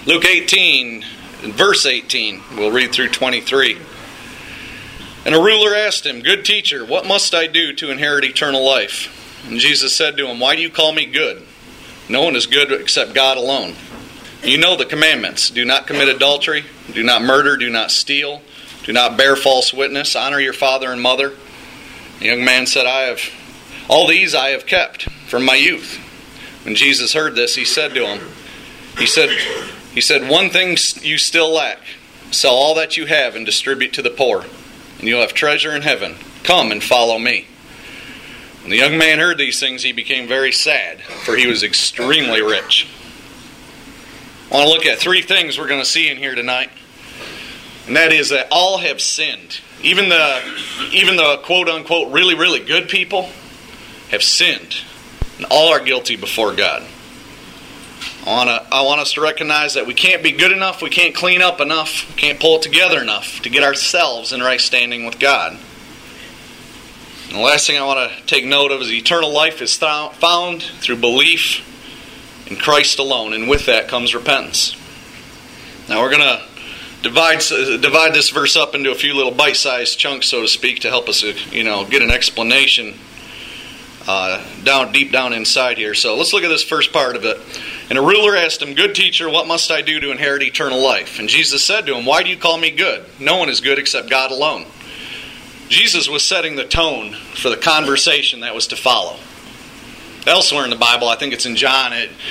Luke 18, verse 18. We'll read through 23. And a ruler asked him, "Good teacher, what must I do to inherit eternal life?" And Jesus said to him, "Why do you call me good? No one is good except God alone. You know the commandments. Do not commit adultery. Do not murder. Do not steal. Do not bear false witness. Honor your father and mother." The young man said, "All these I have kept from my youth." When Jesus heard this, he said to him, He said, "One thing you still lack. Sell all that you have and distribute to the poor, and you'll have treasure in heaven. Come and follow me." When the young man heard these things, he became very sad, for he was extremely rich. I want to look at three things we're going to see in here tonight. And that is that all have sinned. Even the quote-unquote really, really good people have sinned. And all are guilty before God. I want us to recognize that we can't be good enough, we can't clean up enough, we can't pull it together enough to get ourselves in right standing with God. And the last thing I want to take note of is eternal life is found through belief in Christ alone, and with that comes repentance. Now we're going to divide this verse up into a few little bite-sized chunks, so to speak, to help us, get an explanation deep down inside here. So let's look at this first part of it. And a ruler asked him, "Good teacher, what must I do to inherit eternal life?" And Jesus said to him, "Why do you call me good? No one is good except God alone." Jesus was setting the tone for the conversation that was to follow. Elsewhere in the Bible, I think it's in John,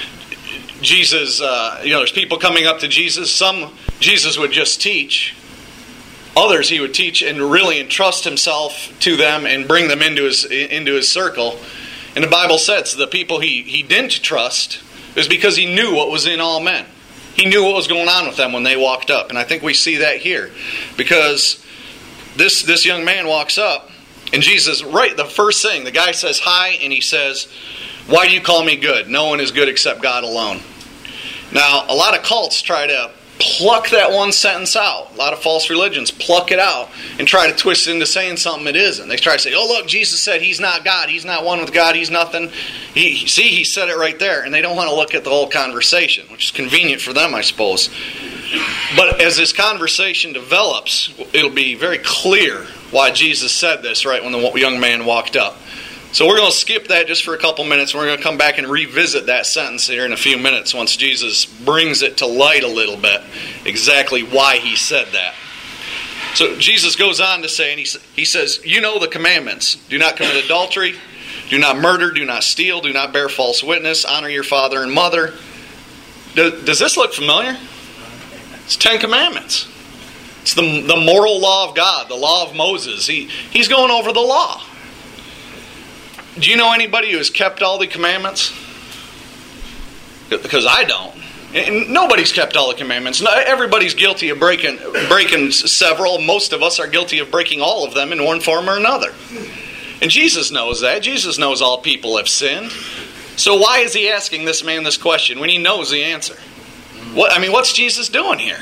there's people coming up to Jesus. Some Jesus would just teach. Others he would teach and really entrust himself to them and bring them into his circle. And the Bible says the people he didn't trust is because he knew what was in all men. He knew what was going on with them when they walked up. And I think we see that here. Because this young man walks up, and Jesus, right, the first thing, the guy says hi, and he says, "Why do you call me good? No one is good except God alone." Now, a lot of cults try to pluck that one sentence out. A lot of false religions pluck it out and try to twist it into saying something it isn't. They try to say, "Oh, look, Jesus said he's not God. He's not one with God. He's nothing." He said it right there. And they don't want to look at the whole conversation, which is convenient for them, I suppose. But as this conversation develops, it'll be very clear why Jesus said this right when the young man walked up. So we're going to skip that just for a couple minutes. And we're going to come back and revisit that sentence here in a few minutes once Jesus brings it to light a little bit, exactly why he said that. So Jesus goes on to say, and he says, "You know the commandments. Do not commit adultery. Do not murder. Do not steal. Do not bear false witness. Honor your father and mother." Does this look familiar? It's 10 Commandments. It's the moral law of God, the law of Moses. He's going over the law. Do you know anybody who has kept all the commandments? Because I don't. And nobody's kept all the commandments. Everybody's guilty of breaking several. Most of us are guilty of breaking all of them in one form or another. And Jesus knows that. Jesus knows all people have sinned. So why is he asking this man this question when he knows the answer? What's Jesus doing here?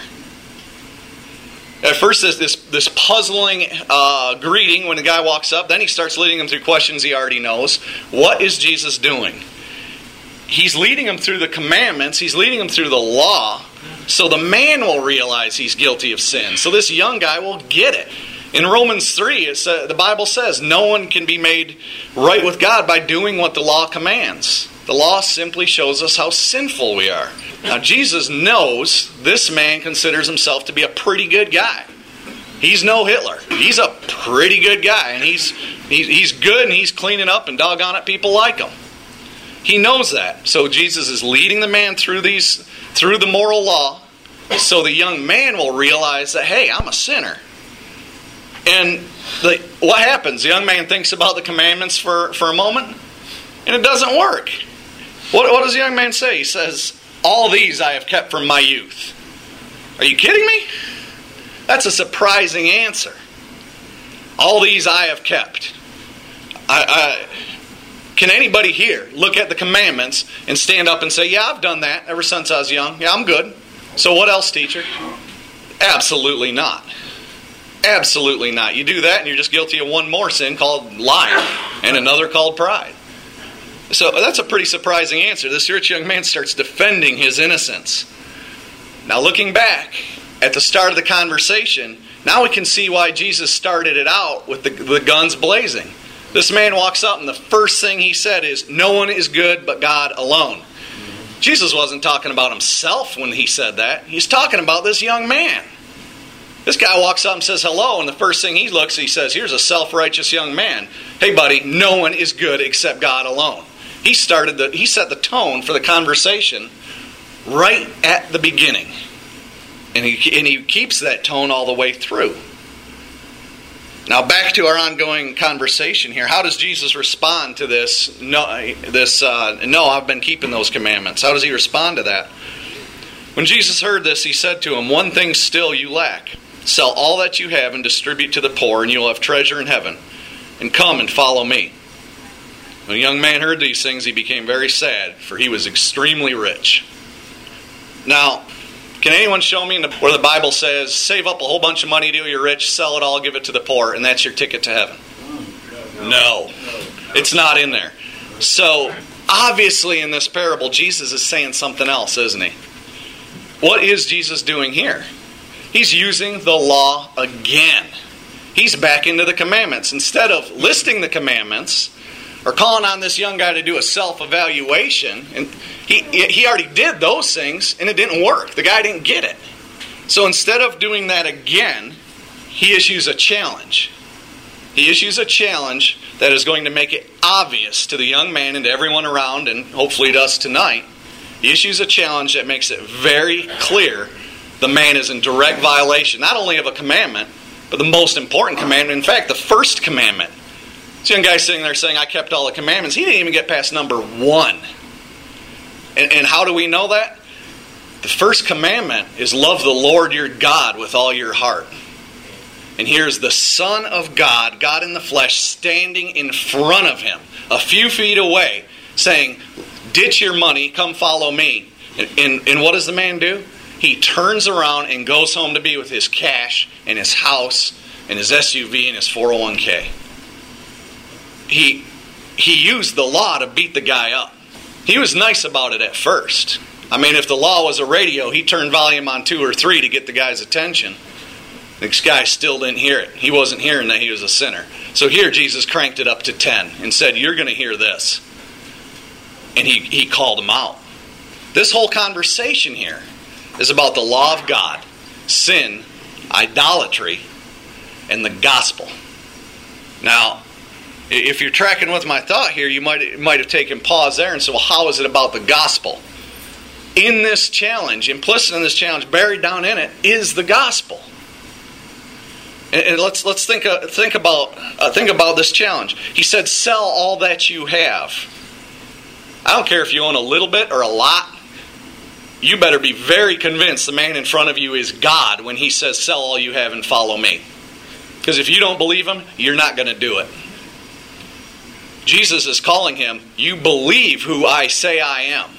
At first, this puzzling greeting when the guy walks up. Then he starts leading him through questions he already knows. What is Jesus doing? He's leading him through the commandments. He's leading him through the law. So the man will realize he's guilty of sin. So this young guy will get it. In Romans 3, the Bible says, no one can be made right with God by doing what the law commands. The law simply shows us how sinful we are. Now, Jesus knows this man considers himself to be a pretty good guy. He's no Hitler. He's a pretty good guy. And he's good and he's cleaning up, and doggone it, people like him. He knows that. So Jesus is leading the man through the moral law, so the young man will realize that, hey, I'm a sinner. And what happens? The young man thinks about the commandments for a moment, and it doesn't work. What does the young man say? He says, "All these I have kept from my youth." Are you kidding me? That's a surprising answer. All these I have kept. Can anybody here look at the commandments and stand up and say, "Yeah, I've done that ever since I was young. Yeah, I'm good. So what else, teacher?" Absolutely not. Absolutely not. You do that and you're just guilty of one more sin called lying and another called pride. So that's a pretty surprising answer. This rich young man starts defending his innocence. Now looking back at the start of the conversation, now we can see why Jesus started it out with the guns blazing. This man walks up and the first thing he said is, "No one is good but God alone." Jesus wasn't talking about himself when he said that. He's talking about this young man. This guy walks up and says hello, and the first thing he says, "Here's a self-righteous young man. Hey buddy, no one is good except God alone." He set the tone for the conversation right at the beginning. And he keeps that tone all the way through. Now back to our ongoing conversation here. How does Jesus respond to this? No, I've been keeping those commandments. How does he respond to that? When Jesus heard this, he said to him, "One thing still you lack. Sell all that you have and distribute to the poor, and you will have treasure in heaven. And come and follow me." When the young man heard these things, he became very sad, for he was extremely rich. Now, can anyone show me where the Bible says, save up a whole bunch of money till you're rich, sell it all, give it to the poor, and that's your ticket to heaven? No. It's not in there. So, obviously in this parable, Jesus is saying something else, isn't he? What is Jesus doing here? He's using the law again. He's back into the commandments. Instead of listing the commandments, or calling on this young guy to do a self-evaluation, and he already did those things, and it didn't work. The guy didn't get it. So instead of doing that again, he issues a challenge. He issues a challenge that is going to make it obvious to the young man and to everyone around, and hopefully to us tonight. He issues a challenge that makes it very clear the man is in direct violation, not only of a commandment, but the most important commandment. In fact, the first commandment. This young guy sitting there saying, "I kept all the commandments." He didn't even get past number 1. And how do we know that? The first commandment is love the Lord your God with all your heart. And here's the Son of God, God in the flesh, standing in front of him, a few feet away, saying, "Ditch your money, come follow me." And what does the man do? He turns around and goes home to be with his cash and his house and his SUV and his 401k. He used the law to beat the guy up. He was nice about it at first. I mean, if the law was a radio, he turned volume on 2 or 3 to get the guy's attention. This guy still didn't hear it. He wasn't hearing that he was a sinner. So here Jesus cranked it up to 10 and said, "You're going to hear this." And he called him out. This whole conversation here is about the law of God, sin, idolatry, and the gospel. Now, if you're tracking with my thought here, you might have taken pause there and said, well, how is it about the gospel? In this challenge, implicit in this challenge, buried down in it, is the gospel. And let's think about this challenge. He said, sell all that you have. I don't care if you own a little bit or a lot. You better be very convinced the man in front of you is God when he says, sell all you have and follow me. Because if you don't believe him, you're not going to do it. Jesus is calling him, you believe who I say I am.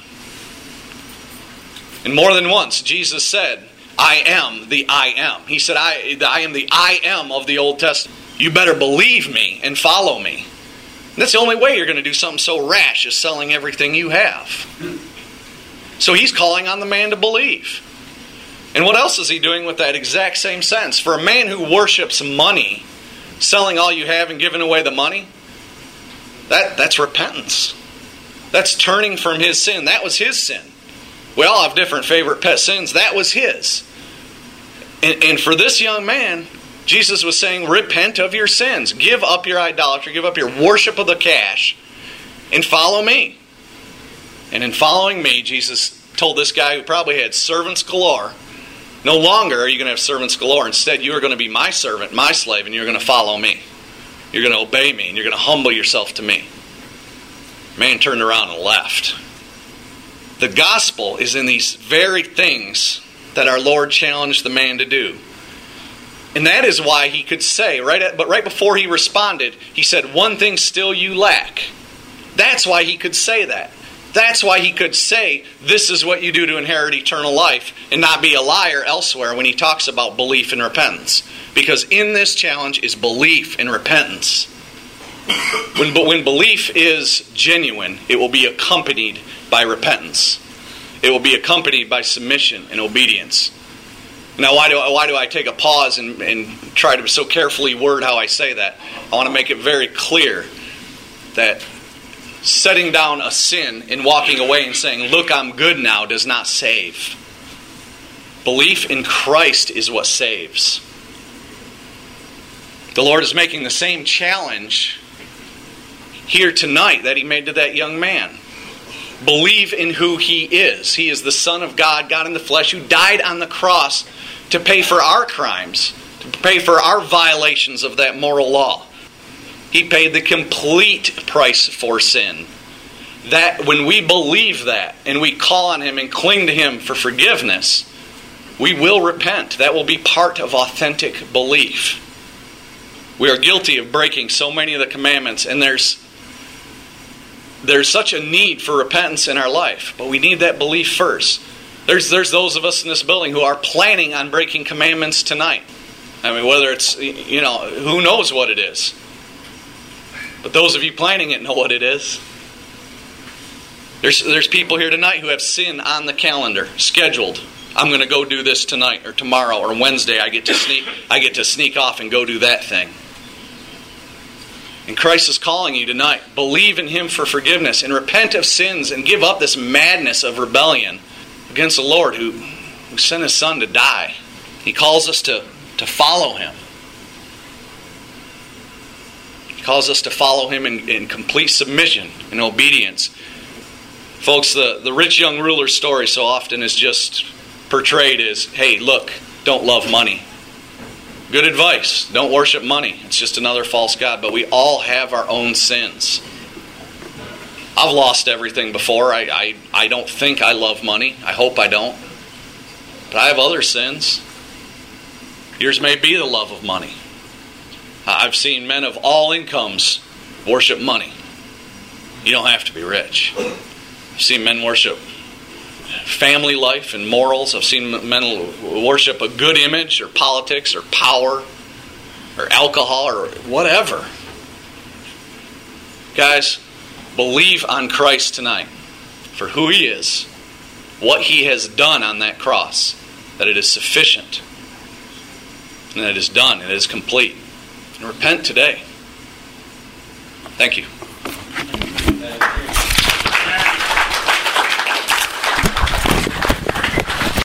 And more than once, Jesus said, I am the I am. He said, I am the I am of the Old Testament. You better believe me and follow me. And that's the only way you're going to do something so rash as selling everything you have. So he's calling on the man to believe. And what else is he doing with that exact same sentence? For a man who worships money, selling all you have and giving away the money, that's repentance. That's turning from his sin. That was his sin. We all have different favorite pet sins. That was his. And for this young man, Jesus was saying, repent of your sins. Give up your idolatry. Give up your worship of the cash. And follow me. And in following me, Jesus told this guy who probably had servants galore, no longer are you going to have servants galore. Instead, you are going to be my servant, my slave, and you're going to follow me. You're going to obey me, and you're going to humble yourself to me. Man turned around and left. The gospel is in these very things that our Lord challenged the man to do. And that is why he could say, right before he responded, he said, one thing still you lack. That's why he could say that. That's why he could say, this is what you do to inherit eternal life, and not be a liar elsewhere when he talks about belief and repentance. Because in this challenge is belief and repentance. When belief is genuine, it will be accompanied by repentance. it will be accompanied by submission and obedience. Now, why do I take a pause and try to so carefully word how I say that? I want to make it very clear that setting down a sin and walking away and saying, look, I'm good now, does not save. Belief in Christ is what saves. The Lord is making the same challenge here tonight that He made to that young man. Believe in who He is. He is the Son of God, God in the flesh, who died on the cross to pay for our crimes, to pay for our violations of that moral law. He paid the complete price for sin. That when we believe that and we call on Him and cling to Him for forgiveness, we will repent. That will be part of authentic belief. We are guilty of breaking so many of the commandments, and there's such a need for repentance in our life, but we need that belief first. There's those of us in this building who are planning on breaking commandments tonight. I mean, whether it's, who knows what it is. But those of you planning it know what it is. There's people here tonight who have sin on the calendar, scheduled. I'm going to go do this tonight or tomorrow or Wednesday. I get to sneak off and go do that thing. And Christ is calling you tonight. Believe in Him for forgiveness and repent of sins and give up this madness of rebellion against the Lord who sent His Son to die. He calls us to follow Him. He calls us to follow Him in complete submission and obedience. Folks, the rich young ruler's story so often is just portrayed as, hey, look, don't love money. Good advice. Don't worship money. It's just another false god. But we all have our own sins. I've lost everything before. I don't think I love money. I hope I don't. But I have other sins. Yours may be the love of money. I've seen men of all incomes worship money. You don't have to be rich. I've seen men worship family life and morals. I've seen men worship a good image or politics or power or alcohol or whatever. Guys, believe on Christ tonight for who He is, what He has done on that cross, that it is sufficient, and that it is done, it is complete. And repent today. Thank you.